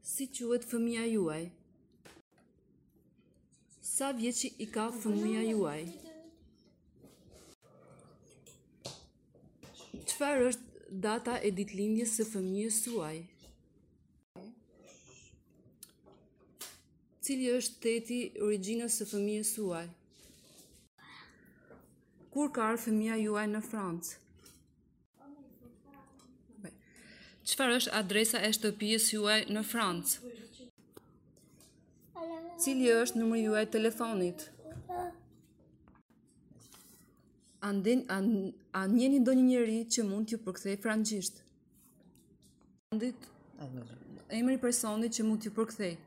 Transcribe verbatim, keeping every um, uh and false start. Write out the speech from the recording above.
Si quhet fëmija juaj? Sa vjeç i ka fëmija juaj? Çfarë është data e ditëlindjes së fëmijës suaj? Cili është shteti origjinës së fëmijës suaj? Kur ka ardhur fëmija juaj në Francë? Çfarë është adresa e shtëpisë juaj në Francë? Cili është numri juaj telefonit? A, nden, a, a njeni ndonjë njeri që mund t'ju përkthej frangjisht? Emri i personit që mund t'ju përkthej?